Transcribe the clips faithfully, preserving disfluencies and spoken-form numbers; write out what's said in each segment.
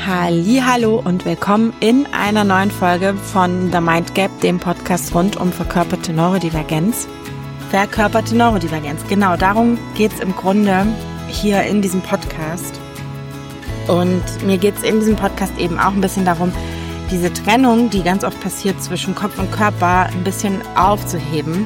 Hallihallo und willkommen in einer neuen Folge von The Mind Gap, dem Podcast rund um verkörperte Neurodivergenz. Verkörperte Neurodivergenz, genau, darum geht es im Grunde hier in diesem Podcast. Und mir geht es in diesem Podcast eben auch ein bisschen darum, diese Trennung, die ganz oft passiert zwischen Kopf und Körper, ein bisschen aufzuheben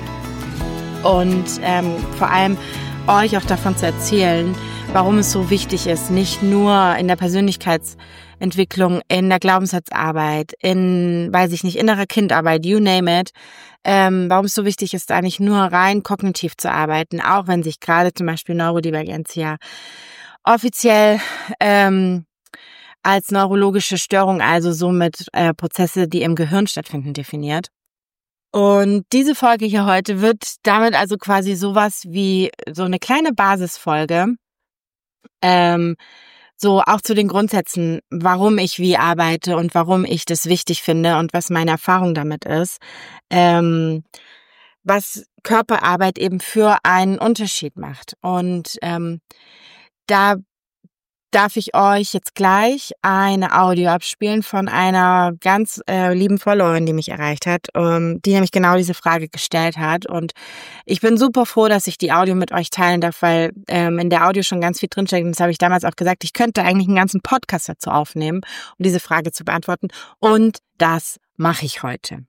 und ähm, vor allem euch auch davon zu erzählen, warum es so wichtig ist, nicht nur in der Persönlichkeitsentwicklung, in der Glaubenssatzarbeit, in, weiß ich nicht, innerer Kindarbeit, you name it, ähm, warum es so wichtig ist, da nicht nur rein kognitiv zu arbeiten, auch wenn sich gerade zum Beispiel Neurodivergenz ja offiziell ähm, als neurologische Störung, also somit äh, Prozesse, die im Gehirn stattfinden, definiert. Und diese Folge hier heute wird damit also quasi sowas wie so eine kleine Basisfolge, ähm, so auch zu den Grundsätzen, warum ich wie arbeite und warum ich das wichtig finde und was meine Erfahrung damit ist, ähm, was Körperarbeit eben für einen Unterschied macht. Und ähm, da darf ich euch jetzt gleich eine Audio abspielen von einer ganz äh, lieben Followerin, die mich erreicht hat, ähm, die nämlich genau diese Frage gestellt hat. Und ich bin super froh, dass ich die Audio mit euch teilen darf, weil ähm, in der Audio schon ganz viel drinsteckt. Und das habe ich damals auch gesagt, ich könnte eigentlich einen ganzen Podcast dazu aufnehmen, um diese Frage zu beantworten. Und das mache ich heute.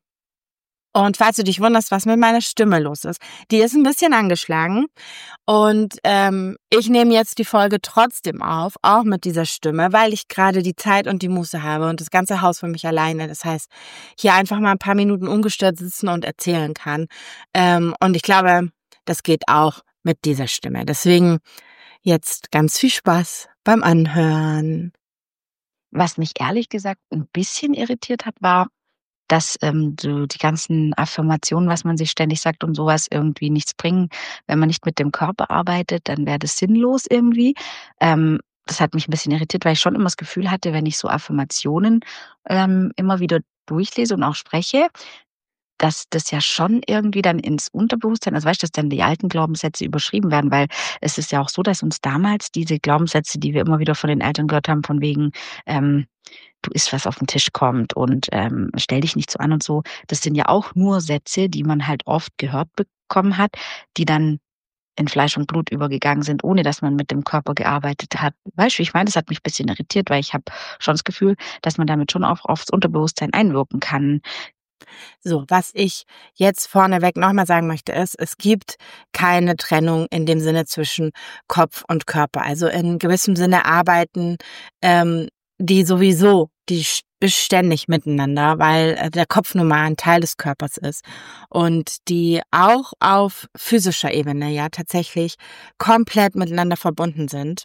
Und falls du dich wunderst, was mit meiner Stimme los ist, die ist ein bisschen angeschlagen und ähm, ich nehme jetzt die Folge trotzdem auf, auch mit dieser Stimme, weil ich gerade die Zeit und die Muße habe und das ganze Haus für mich alleine. Das heißt, hier einfach mal ein paar Minuten ungestört sitzen und erzählen kann. Ähm, und ich glaube, das geht auch mit dieser Stimme. Deswegen jetzt ganz viel Spaß beim Anhören. Was mich ehrlich gesagt ein bisschen irritiert hat, war, dass ähm, so die ganzen Affirmationen, was man sich ständig sagt und sowas irgendwie nichts bringen. Wenn man nicht mit dem Körper arbeitet, dann wäre das sinnlos irgendwie. Ähm, das hat mich ein bisschen irritiert, weil ich schon immer das Gefühl hatte, wenn ich so Affirmationen ähm, immer wieder durchlese und auch spreche, dass das ja schon irgendwie dann ins Unterbewusstsein, also weißt du, dass dann die alten Glaubenssätze überschrieben werden, weil es ist ja auch so, dass uns damals diese Glaubenssätze, die wir immer wieder von den Eltern gehört haben, von wegen, ähm, du isst, was auf den Tisch kommt und ähm, stell dich nicht so an und so, das sind ja auch nur Sätze, die man halt oft gehört bekommen hat, die dann in Fleisch und Blut übergegangen sind, ohne dass man mit dem Körper gearbeitet hat. Weißt du, ich meine, das hat mich ein bisschen irritiert, weil ich habe schon das Gefühl, dass man damit schon auch aufs Unterbewusstsein einwirken kann. So, was ich jetzt vorneweg nochmal sagen möchte, ist, es gibt keine Trennung in dem Sinne zwischen Kopf und Körper. Also in gewissem Sinne arbeiten ähm, die sowieso, die beständig miteinander, weil äh, der Kopf nun mal ein Teil des Körpers ist und die auch auf physischer Ebene ja tatsächlich komplett miteinander verbunden sind.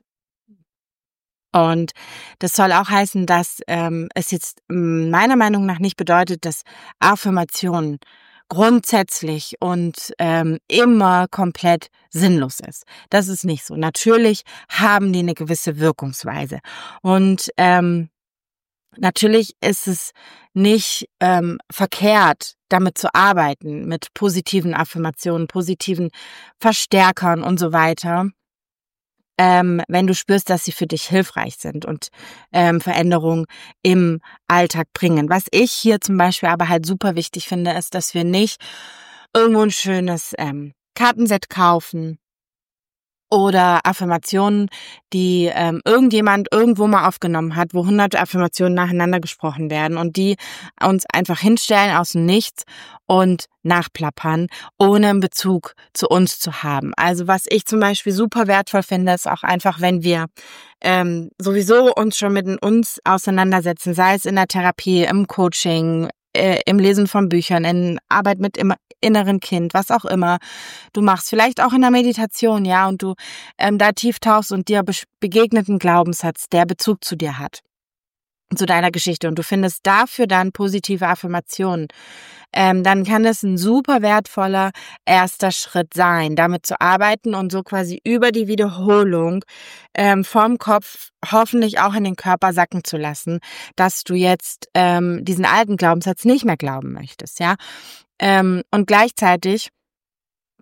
Und das soll auch heißen, dass ähm, es jetzt m, meiner Meinung nach nicht bedeutet, dass Affirmation grundsätzlich und ähm, immer komplett sinnlos ist. Das ist nicht so. Natürlich haben die eine gewisse Wirkungsweise. Und ähm, natürlich ist es nicht ähm, verkehrt, damit zu arbeiten, mit positiven Affirmationen, positiven Verstärkern und so weiter. Ähm, wenn du spürst, dass sie für dich hilfreich sind und ähm, Veränderungen im Alltag bringen. Was ich hier zum Beispiel aber halt super wichtig finde, ist, dass wir nicht irgendwo ein schönes ähm, Kartenset kaufen oder Affirmationen, die ähm, irgendjemand irgendwo mal aufgenommen hat, wo hunderte Affirmationen nacheinander gesprochen werden und die uns einfach hinstellen aus dem Nichts und nachplappern, ohne einen Bezug zu uns zu haben. Also was ich zum Beispiel super wertvoll finde, ist auch einfach, wenn wir ähm, sowieso uns schon mit uns auseinandersetzen, sei es in der Therapie, im Coaching, äh, im Lesen von Büchern, in Arbeit mit im inneren Kind, was auch immer du machst, vielleicht auch in der Meditation, ja, und du ähm, da tief tauchst und dir be- begegnet ein Glaubenssatz, der Bezug zu dir hat, zu deiner Geschichte und du findest dafür dann positive Affirmationen, ähm, dann kann das ein super wertvoller erster Schritt sein, damit zu arbeiten und so quasi über die Wiederholung ähm, vom Kopf hoffentlich auch in den Körper sacken zu lassen, dass du jetzt ähm, diesen alten Glaubenssatz nicht mehr glauben möchtest, ja. Ähm, und gleichzeitig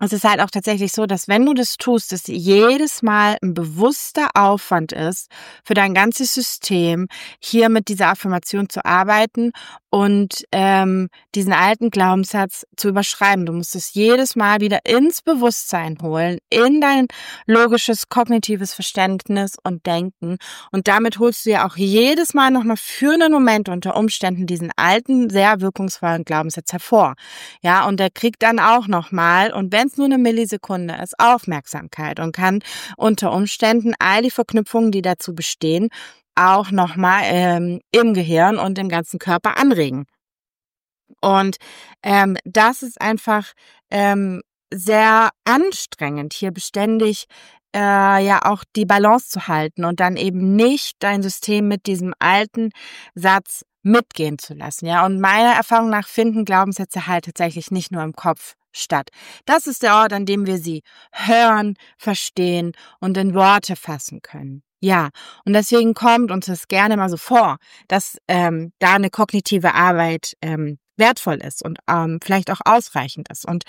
es ist halt auch tatsächlich so, dass wenn du das tust, dass jedes Mal ein bewusster Aufwand ist für dein ganzes System, hier mit dieser Affirmation zu arbeiten und ähm, diesen alten Glaubenssatz zu überschreiben. Du musst es jedes Mal wieder ins Bewusstsein holen, in dein logisches, kognitives Verständnis und Denken. Und damit holst du ja auch jedes Mal nochmal für einen Moment unter Umständen diesen alten, sehr wirkungsvollen Glaubenssatz hervor. Ja, und der kriegt dann auch nochmal, und wenn nur eine Millisekunde ist, Aufmerksamkeit und kann unter Umständen all die Verknüpfungen, die dazu bestehen, auch nochmal ähm, im Gehirn und im ganzen Körper anregen. Und ähm, das ist einfach ähm, sehr anstrengend, hier beständig äh, ja auch die Balance zu halten und dann eben nicht dein System mit diesem alten Satz mitgehen zu lassen. Ja, und meiner Erfahrung nach finden Glaubenssätze halt tatsächlich nicht nur im Kopf statt. Das ist der Ort, an dem wir sie hören, verstehen und in Worte fassen können. Ja, und deswegen kommt uns das gerne mal so vor, dass ähm, da eine kognitive Arbeit ähm, wertvoll ist und ähm, vielleicht auch ausreichend ist. Und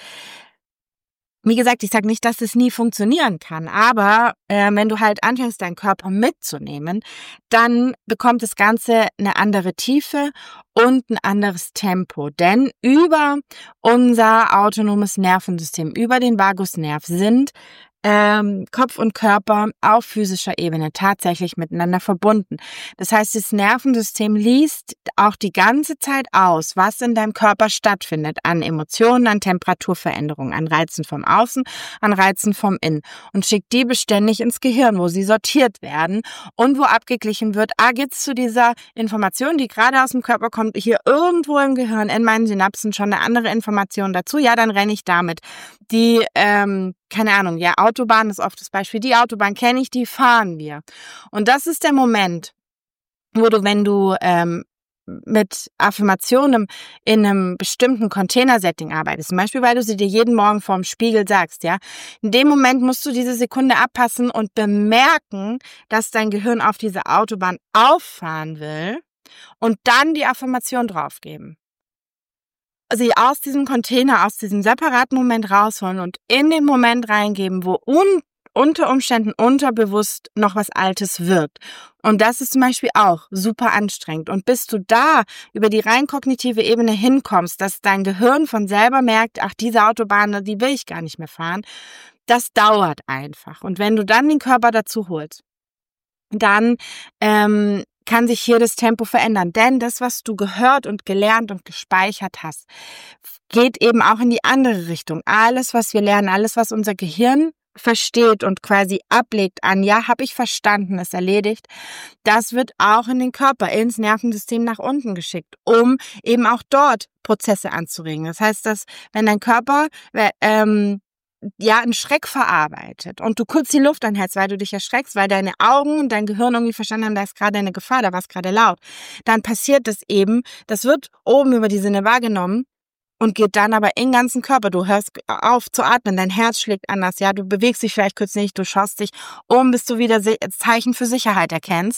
wie gesagt, ich sage nicht, dass es nie funktionieren kann, aber äh, wenn du halt anfängst, deinen Körper mitzunehmen, dann bekommt das Ganze eine andere Tiefe und ein anderes Tempo. Denn über unser autonomes Nervensystem, über den Vagusnerv sind ähm, Kopf und Körper auf physischer Ebene tatsächlich miteinander verbunden. Das heißt, das Nervensystem liest auch die ganze Zeit aus, was in deinem Körper stattfindet, an Emotionen, an Temperaturveränderungen, an Reizen vom Außen, an Reizen vom Innen und schickt die beständig ins Gehirn, wo sie sortiert werden und wo abgeglichen wird, ah, gibt's zu dieser Information, die gerade aus dem Körper kommt, hier irgendwo im Gehirn, in meinen Synapsen schon eine andere Information dazu? Ja, dann renne ich damit. Die, ähm, keine Ahnung, ja, Autobahn ist oft das Beispiel. Die Autobahn kenne ich, die fahren wir. Und das ist der Moment, wo du, wenn du ähm, mit Affirmationen in einem bestimmten Container-Setting arbeitest, zum Beispiel, weil du sie dir jeden Morgen vorm Spiegel sagst, ja, in dem Moment musst du diese Sekunde abpassen und bemerken, dass dein Gehirn auf diese Autobahn auffahren will und dann die Affirmation draufgeben. Sie aus diesem Container, aus diesem separaten Moment rausholen und in den Moment reingeben, wo un- unter Umständen unterbewusst noch was Altes wirkt. Und das ist zum Beispiel auch super anstrengend. Und bis du da über die rein kognitive Ebene hinkommst, dass dein Gehirn von selber merkt, ach, diese Autobahn, die will ich gar nicht mehr fahren, das dauert einfach. Und wenn du dann den Körper dazu holst, dann ähm, kann sich hier das Tempo verändern. Denn das, was du gehört und gelernt und gespeichert hast, geht eben auch in die andere Richtung. Alles, was wir lernen, alles, was unser Gehirn versteht und quasi ablegt an, ja, habe ich verstanden, ist erledigt, das wird auch in den Körper, ins Nervensystem nach unten geschickt, um eben auch dort Prozesse anzuregen. Das heißt, dass wenn dein Körper ähm, ja, einen Schreck verarbeitet und du kurz die Luft anhältst, weil du dich erschreckst, weil deine Augen und dein Gehirn irgendwie verstanden haben, da ist gerade eine Gefahr, da war es gerade laut, dann passiert das eben, das wird oben über die Sinne wahrgenommen und geht dann aber in den ganzen Körper. Du hörst auf zu atmen, dein Herz schlägt anders, ja, du bewegst dich vielleicht kurz nicht, du schaust dich um, bis du wieder Zeichen für Sicherheit erkennst,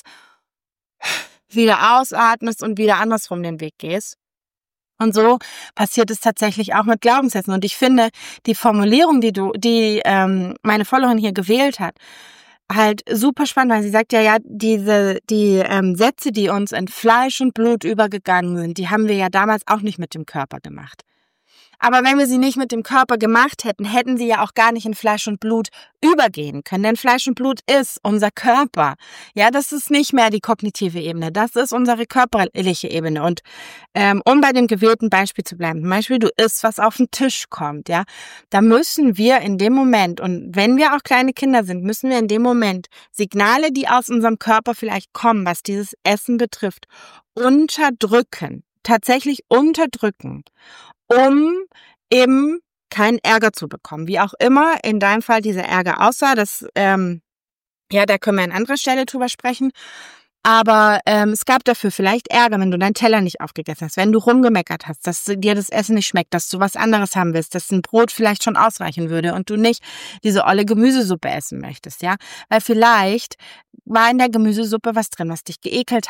wieder ausatmest und wieder andersrum den Weg gehst. Und so passiert es tatsächlich auch mit Glaubenssätzen. Und ich finde, die Formulierung, die du, die ähm, meine Followerin hier gewählt hat, halt super spannend, weil sie sagt ja, ja, diese die ähm, Sätze, die uns in Fleisch und Blut übergegangen sind, die haben wir ja damals auch nicht mit dem Körper gemacht. Aber wenn wir sie nicht mit dem Körper gemacht hätten, hätten sie ja auch gar nicht in Fleisch und Blut übergehen können. Denn Fleisch und Blut ist unser Körper. Ja, das ist nicht mehr die kognitive Ebene. Das ist unsere körperliche Ebene. Und ähm, um bei dem gewählten Beispiel zu bleiben, zum Beispiel du isst, was auf den Tisch kommt, ja, da müssen wir in dem Moment, und wenn wir auch kleine Kinder sind, müssen wir in dem Moment Signale, die aus unserem Körper vielleicht kommen, was dieses Essen betrifft, unterdrücken. Tatsächlich unterdrücken, um eben keinen Ärger zu bekommen. Wie auch immer in deinem Fall dieser Ärger aussah, das, ähm, ja, da können wir an anderer Stelle drüber sprechen. Aber ähm, es gab dafür vielleicht Ärger, wenn du deinen Teller nicht aufgegessen hast, wenn du rumgemeckert hast, dass dir das Essen nicht schmeckt, dass du was anderes haben willst, dass ein Brot vielleicht schon ausreichen würde und du nicht diese olle Gemüsesuppe essen möchtest, ja? Weil vielleicht war in der Gemüsesuppe was drin, was dich geekelt hat.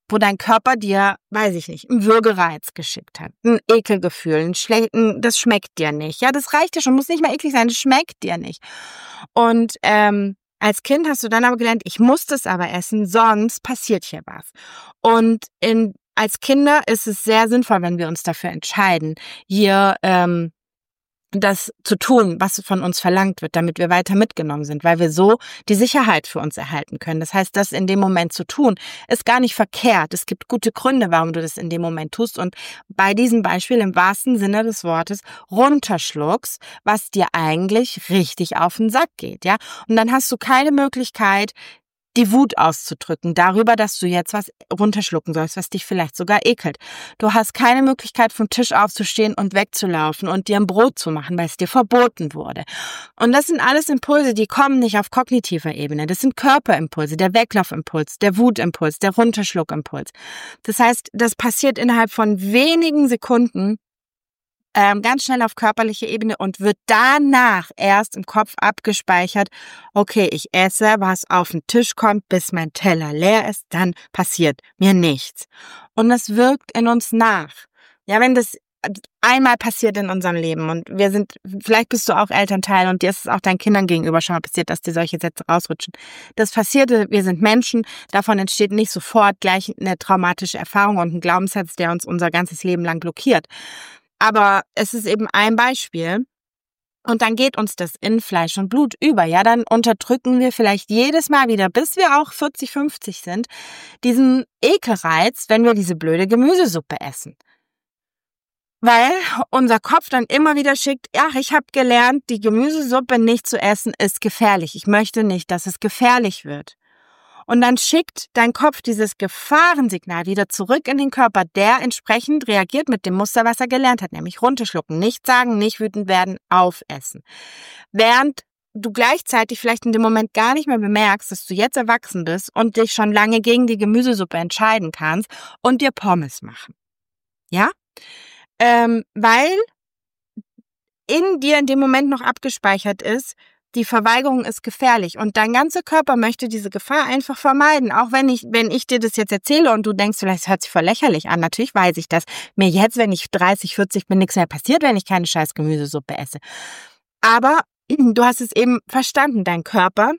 wo dein Körper dir, weiß ich nicht, einen Würgereiz geschickt hat, ein Ekelgefühl, ein schlechten, das schmeckt dir nicht. Ja, das reicht dir schon, muss nicht mal eklig sein, das schmeckt dir nicht. Und ähm, als Kind hast du dann aber gelernt, ich muss das aber essen, sonst passiert hier was. Und in, als Kinder ist es sehr sinnvoll, wenn wir uns dafür entscheiden, hier ähm, das zu tun, was von uns verlangt wird, damit wir weiter mitgenommen sind, weil wir so die Sicherheit für uns erhalten können. Das heißt, das in dem Moment zu tun, ist gar nicht verkehrt. Es gibt gute Gründe, warum du das in dem Moment tust. Und bei diesem Beispiel im wahrsten Sinne des Wortes runterschluckst, was dir eigentlich richtig auf den Sack geht, ja. Und dann hast du keine Möglichkeit, die Wut auszudrücken darüber, dass du jetzt was runterschlucken sollst, was dich vielleicht sogar ekelt. Du hast keine Möglichkeit, vom Tisch aufzustehen und wegzulaufen und dir ein Brot zu machen, weil es dir verboten wurde. Und das sind alles Impulse, die kommen nicht auf kognitiver Ebene. Das sind Körperimpulse, der Weglaufimpuls, der Wutimpuls, der Runterschluckimpuls. Das heißt, das passiert innerhalb von wenigen Sekunden, Ähm, ganz schnell auf körperlicher Ebene und wird danach erst im Kopf abgespeichert, okay, ich esse, was auf den Tisch kommt, bis mein Teller leer ist, dann passiert mir nichts. Und das wirkt in uns nach. Ja, wenn das einmal passiert in unserem Leben und wir sind, vielleicht bist du auch Elternteil und dir ist es auch deinen Kindern gegenüber schon mal passiert, dass dir solche Sätze rausrutschen. Das passierte, wir sind Menschen, davon entsteht nicht sofort gleich eine traumatische Erfahrung und ein Glaubenssatz, der uns unser ganzes Leben lang blockiert. Aber es ist eben ein Beispiel und dann geht uns das in Fleisch und Blut über. Ja, dann unterdrücken wir vielleicht jedes Mal wieder, bis wir auch vierzig, fünfzig sind, diesen Ekelreiz, wenn wir diese blöde Gemüsesuppe essen. Weil unser Kopf dann immer wieder schickt, ach, ich habe gelernt, die Gemüsesuppe nicht zu essen ist gefährlich. Ich möchte nicht, dass es gefährlich wird. Und dann schickt dein Kopf dieses Gefahrensignal wieder zurück in den Körper, der entsprechend reagiert mit dem Muster, was er gelernt hat, nämlich runterschlucken, nicht sagen, nicht wütend werden, aufessen. Während du gleichzeitig vielleicht in dem Moment gar nicht mehr bemerkst, dass du jetzt erwachsen bist und dich schon lange gegen die Gemüsesuppe entscheiden kannst und dir Pommes machen. Ja? Ähm, weil in dir in dem Moment noch abgespeichert ist, die Verweigerung ist gefährlich und dein ganzer Körper möchte diese Gefahr einfach vermeiden. Auch wenn ich, wenn ich dir das jetzt erzähle und du denkst, vielleicht das hört sich voll lächerlich an. Natürlich weiß ich das. Mir jetzt, wenn ich dreißig, vierzig bin, nichts mehr passiert, wenn ich keine scheiß Gemüsesuppe esse. Aber du hast es eben verstanden. Dein Körper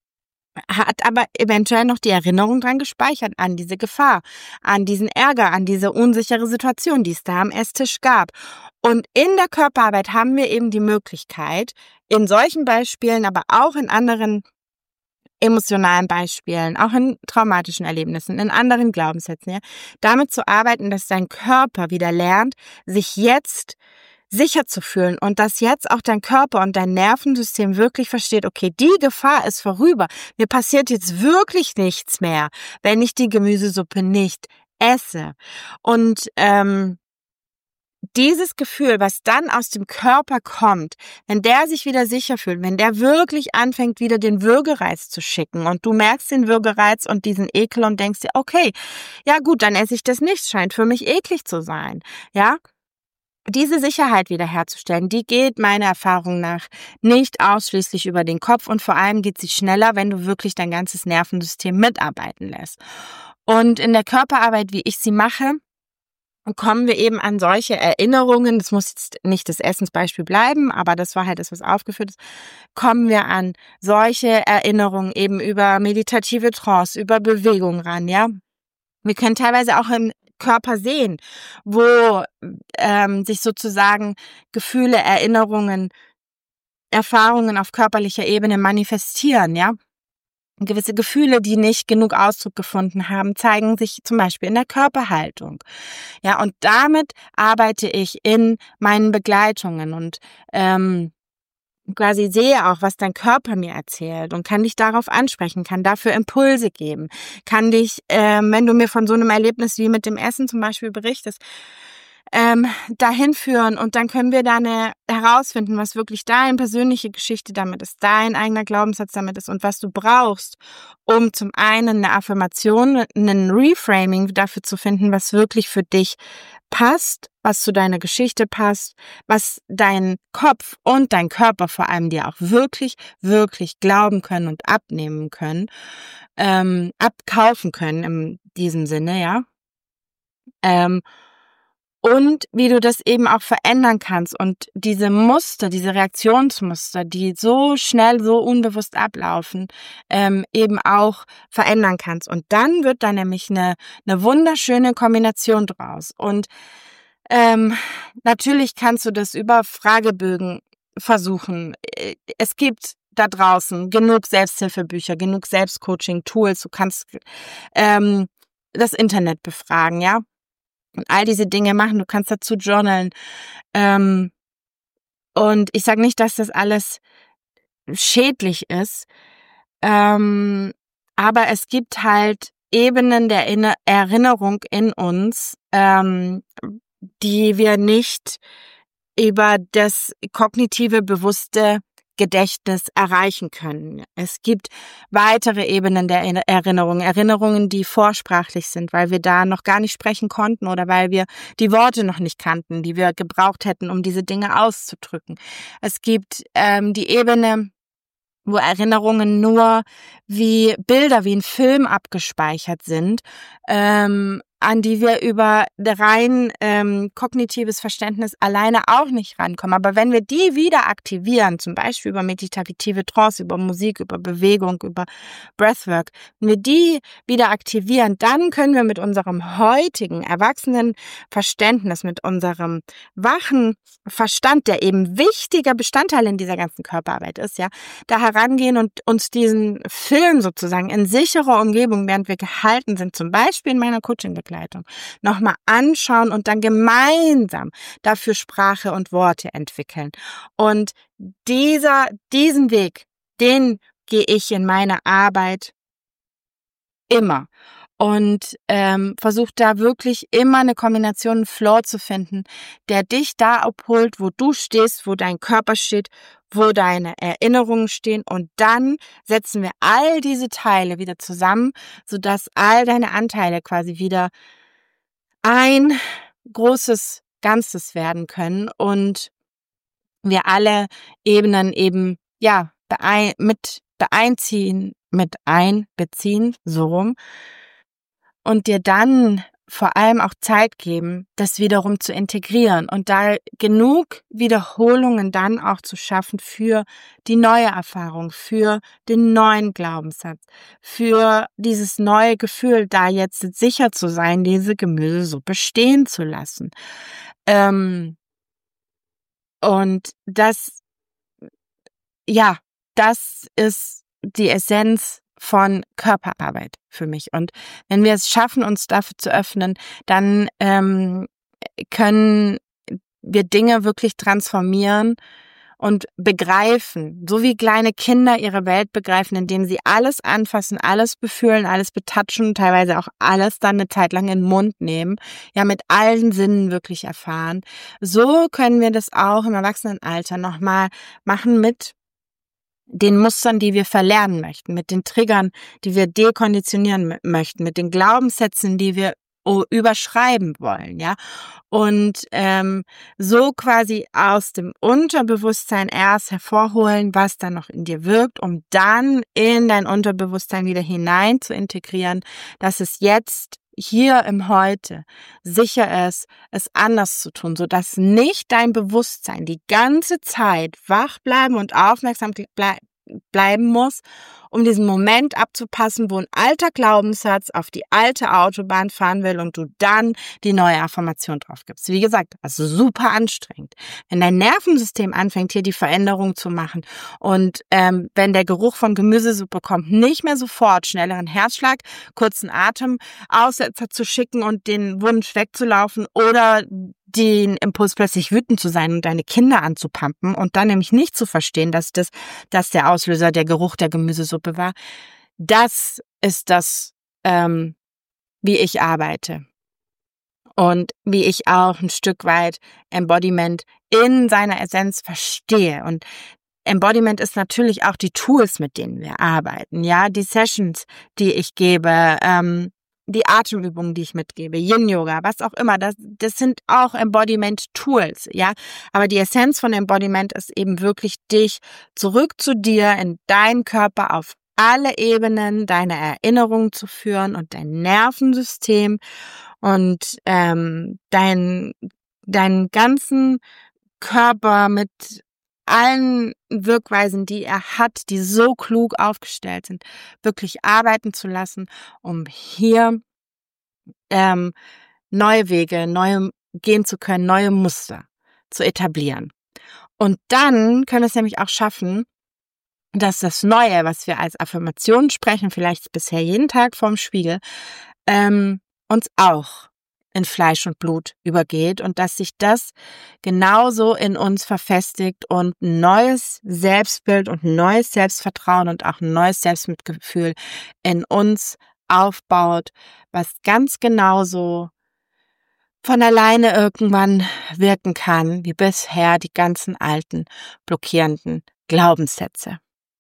hat aber eventuell noch die Erinnerung dran gespeichert an diese Gefahr, an diesen Ärger, an diese unsichere Situation, die es da am Esstisch gab. Und in der Körperarbeit haben wir eben die Möglichkeit, in solchen Beispielen, aber auch in anderen emotionalen Beispielen, auch in traumatischen Erlebnissen, in anderen Glaubenssätzen, ja, damit zu arbeiten, dass dein Körper wieder lernt, sich jetzt sicher zu fühlen und dass jetzt auch dein Körper und dein Nervensystem wirklich versteht, okay, die Gefahr ist vorüber. Mir passiert jetzt wirklich nichts mehr, wenn ich die Gemüsesuppe nicht esse. Und ähm, dieses Gefühl, was dann aus dem Körper kommt, wenn der sich wieder sicher fühlt, wenn der wirklich anfängt, wieder den Würgereiz zu schicken und du merkst den Würgereiz und diesen Ekel und denkst dir, okay, ja gut, dann esse ich das nicht, scheint für mich eklig zu sein, ja. Diese Sicherheit wiederherzustellen, die geht meiner Erfahrung nach nicht ausschließlich über den Kopf und vor allem geht sie schneller, wenn du wirklich dein ganzes Nervensystem mitarbeiten lässt. Und in der Körperarbeit, wie ich sie mache, kommen wir eben an solche Erinnerungen, das muss jetzt nicht das Essensbeispiel bleiben, aber das war halt das, was aufgeführt ist, kommen wir an solche Erinnerungen eben über meditative Trance, über Bewegung ran, ja. Wir können teilweise auch im Körper sehen, wo ähm, sich sozusagen Gefühle, Erinnerungen, Erfahrungen auf körperlicher Ebene manifestieren, ja. Gewisse Gefühle, die nicht genug Ausdruck gefunden haben, zeigen sich zum Beispiel in der Körperhaltung. Ja, und damit arbeite ich in meinen Begleitungen und ähm, quasi sehe auch, was dein Körper mir erzählt und kann dich darauf ansprechen, kann dafür Impulse geben, kann dich, ähm, wenn du mir von so einem Erlebnis wie mit dem Essen zum Beispiel berichtest, ähm, dahin führen und dann können wir da eine, herausfinden, was wirklich deine persönliche Geschichte damit ist, dein eigener Glaubenssatz damit ist und was du brauchst, um zum einen eine Affirmation, einen Reframing dafür zu finden, was wirklich für dich passt, was zu deiner Geschichte passt, was dein Kopf und dein Körper vor allem dir auch wirklich, wirklich glauben können und abnehmen können, ähm, abkaufen können im diesem Sinne, ja. Ähm, und wie du das eben auch verändern kannst und diese Muster, diese Reaktionsmuster, die so schnell, so unbewusst ablaufen, ähm, eben auch verändern kannst. Und dann wird da nämlich eine, eine wunderschöne Kombination draus. Und ähm, natürlich kannst du das über Fragebögen versuchen. Es gibt da draußen genug Selbsthilfebücher, genug Selbstcoaching-Tools. Du kannst ähm, das Internet befragen, ja. Und all diese Dinge machen. Du kannst dazu journalen. Ähm, und ich sage nicht, dass das alles schädlich ist. Ähm, aber es gibt halt Ebenen der Inne- Erinnerung in uns, ähm, die wir nicht über das kognitive, bewusste Gedächtnis erreichen können. Es gibt weitere Ebenen der Erinnerung, Erinnerungen, die vorsprachlich sind, weil wir da noch gar nicht sprechen konnten oder weil wir die Worte noch nicht kannten, die wir gebraucht hätten, um diese Dinge auszudrücken. Es gibt ähm, die Ebene, wo Erinnerungen nur wie Bilder, wie ein Film abgespeichert sind, ähm, an die wir über rein ähm, kognitives Verständnis alleine auch nicht rankommen. Aber wenn wir die wieder aktivieren, zum Beispiel über meditative Trance, über Musik, über Bewegung, über Breathwork, wenn wir die wieder aktivieren, dann können wir mit unserem heutigen erwachsenen Verständnis, mit unserem wachen Verstand, der eben wichtiger Bestandteil in dieser ganzen Körperarbeit ist, ja, da herangehen und uns diesen Film sozusagen in sicherer Umgebung, während wir gehalten sind, zum Beispiel in meiner Coaching-Begleitung, nochmal anschauen und dann gemeinsam dafür Sprache und Worte entwickeln. Und dieser, diesen Weg, den gehe ich in meiner Arbeit immer. Und ähm, versuch da wirklich immer eine Kombination, einen Flow zu finden, der dich da abholt, wo du stehst, wo dein Körper steht, wo deine Erinnerungen stehen. Und dann setzen wir all diese Teile wieder zusammen, sodass all deine Anteile quasi wieder ein großes Ganzes werden können und wir alle Ebenen eben ja beein- mit beeinziehen, mit einbeziehen, so rum. Und dir dann vor allem auch Zeit geben, das wiederum zu integrieren und da genug Wiederholungen dann auch zu schaffen für die neue Erfahrung, für den neuen Glaubenssatz, für dieses neue Gefühl, da jetzt sicher zu sein, diese Gemüsesuppe stehen zu lassen. Ähm, und das, ja, das ist die Essenz von Körperarbeit für mich. Und wenn wir es schaffen, uns dafür zu öffnen, dann ähm, können wir Dinge wirklich transformieren und begreifen, so wie kleine Kinder ihre Welt begreifen, indem sie alles anfassen, alles befühlen, alles betatschen, teilweise auch alles dann eine Zeit lang in den Mund nehmen, ja, mit allen Sinnen wirklich erfahren. So können wir das auch im Erwachsenenalter nochmal machen mit den Mustern, die wir verlernen möchten, mit den Triggern, die wir dekonditionieren m- möchten, mit den Glaubenssätzen, die wir o- überschreiben wollen, ja. Und ähm, so quasi aus dem Unterbewusstsein erst hervorholen, was da noch in dir wirkt, um dann in dein Unterbewusstsein wieder hinein zu integrieren, dass es jetzt hier im Heute sicher ist, es anders zu tun, sodass nicht dein Bewusstsein die ganze Zeit wach bleiben und aufmerksam ble- bleiben muss, um diesen Moment abzupassen, wo ein alter Glaubenssatz auf die alte Autobahn fahren will und du dann die neue Affirmation drauf gibst. Wie gesagt, also super anstrengend. Wenn dein Nervensystem anfängt, hier die Veränderung zu machen und ähm, wenn der Geruch von Gemüsesuppe kommt, nicht mehr sofort schnelleren Herzschlag, kurzen Atem, Aussetzer zu schicken und den Wunsch wegzulaufen oder den Impuls, plötzlich wütend zu sein und deine Kinder anzupumpen und dann nämlich nicht zu verstehen, dass das, dass der Auslöser der Geruch der Gemüsesuppe war. Das ist das, ähm, wie ich arbeite und wie ich auch ein Stück weit Embodiment in seiner Essenz verstehe. Und Embodiment ist natürlich auch die Tools, mit denen wir arbeiten, ja, die Sessions, die ich gebe, ähm, die Atemübungen, die ich mitgebe, Yin-Yoga, was auch immer, das, das sind auch Embodiment-Tools, ja. Aber die Essenz von Embodiment ist eben wirklich dich zurück zu dir in deinen Körper auf alle Ebenen deiner Erinnerung zu führen und dein Nervensystem und ähm, dein, deinen ganzen Körper mit allen Wirkweisen, die er hat, die so klug aufgestellt sind, wirklich arbeiten zu lassen, um hier ähm, neue Wege, neue gehen zu können, neue Muster zu etablieren. Und dann können wir es nämlich auch schaffen, dass das Neue, was wir als Affirmation sprechen, vielleicht bisher jeden Tag vorm Spiegel, ähm, uns auch in Fleisch und Blut übergeht und dass sich das genauso in uns verfestigt und ein neues Selbstbild und ein neues Selbstvertrauen und auch ein neues Selbstmitgefühl in uns aufbaut, was ganz genauso von alleine irgendwann wirken kann, wie bisher die ganzen alten, blockierenden Glaubenssätze.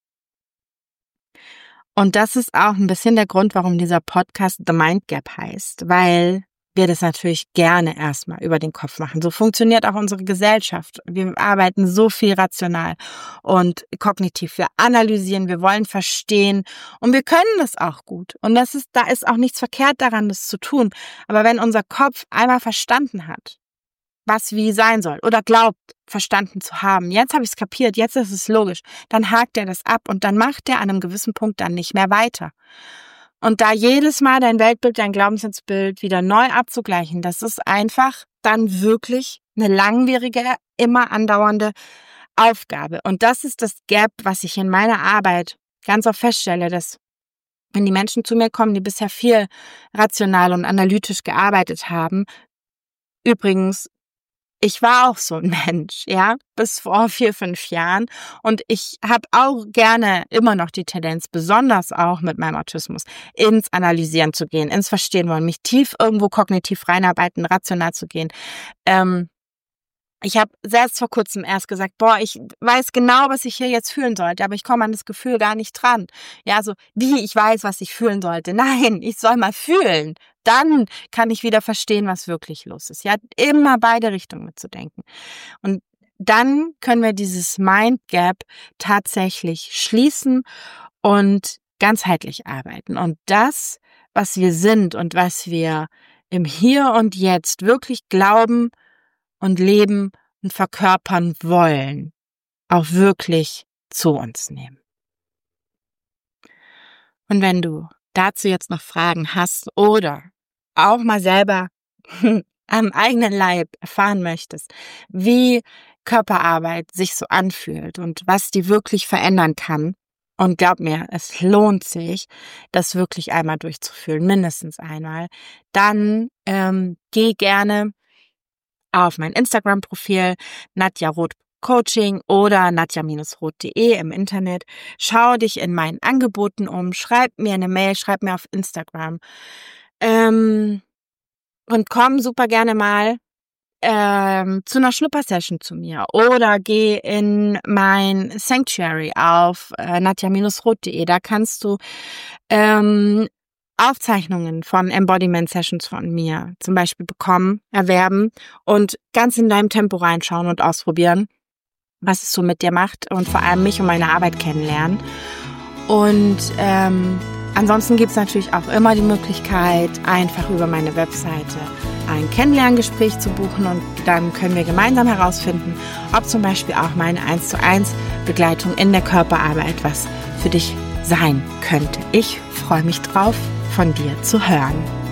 Und das ist auch ein bisschen der Grund, warum dieser Podcast The Mind Gap heißt, weil wir das natürlich gerne erstmal über den Kopf machen. So funktioniert auch unsere Gesellschaft. Wir arbeiten so viel rational und kognitiv. Wir analysieren, wir wollen verstehen und wir können das auch gut. Und das ist, da ist auch nichts verkehrt daran, das zu tun. Aber wenn unser Kopf einmal verstanden hat, was wie sein soll oder glaubt, verstanden zu haben, jetzt habe ich es kapiert, jetzt ist es logisch, dann hakt er das ab und dann macht er an einem gewissen Punkt dann nicht mehr weiter. Und da jedes Mal dein Weltbild, dein Glaubenssatzbild wieder neu abzugleichen, das ist einfach dann wirklich eine langwierige, immer andauernde Aufgabe. Und das ist das Gap, was ich in meiner Arbeit ganz oft feststelle, dass wenn die Menschen zu mir kommen, die bisher viel rational und analytisch gearbeitet haben, übrigens, ich war auch so ein Mensch, ja, bis vor vier, fünf Jahren. Und ich habe auch gerne immer noch die Tendenz, besonders auch mit meinem Autismus, ins Analysieren zu gehen, ins Verstehen wollen, mich tief irgendwo kognitiv reinarbeiten, rational zu gehen. Ähm, ich habe selbst vor kurzem erst gesagt, boah, ich weiß genau, was ich hier jetzt fühlen sollte, aber ich komme an das Gefühl gar nicht dran. Ja, so wie ich weiß, was ich fühlen sollte. Nein, ich soll mal fühlen. Dann kann ich wieder verstehen, was wirklich los ist. Ja, immer beide Richtungen mitzudenken. Und dann können wir dieses Mind Gap tatsächlich schließen und ganzheitlich arbeiten. Und das, was wir sind und was wir im Hier und Jetzt wirklich glauben und leben und verkörpern wollen, auch wirklich zu uns nehmen. Und wenn du dazu jetzt noch Fragen hast oder auch mal selber am eigenen Leib erfahren möchtest, wie Körperarbeit sich so anfühlt und was die wirklich verändern kann, und glaub mir, es lohnt sich, das wirklich einmal durchzuführen, mindestens einmal, dann ähm, geh gerne auf mein Instagram-Profil Nadja Roth Coaching oder nadja Bindestrich roth punkt de im Internet. Schau dich in meinen Angeboten um, schreib mir eine Mail, schreib mir auf Instagram ähm, und komm super gerne mal ähm, zu einer Schnuppersession zu mir oder geh in mein Sanctuary auf äh, nadja Bindestrich roth punkt de. Da kannst du ähm, Aufzeichnungen von Embodiment-Sessions von mir zum Beispiel bekommen, erwerben und ganz in deinem Tempo reinschauen und ausprobieren, was es so mit dir macht und vor allem mich und meine Arbeit kennenlernen. Und ähm, ansonsten gibt es natürlich auch immer die Möglichkeit, einfach über meine Webseite ein Kennenlerngespräch zu buchen und dann können wir gemeinsam herausfinden, ob zum Beispiel auch meine eins zu eins Begleitung in der Körperarbeit was für dich sein könnte. Ich freue mich drauf, von dir zu hören.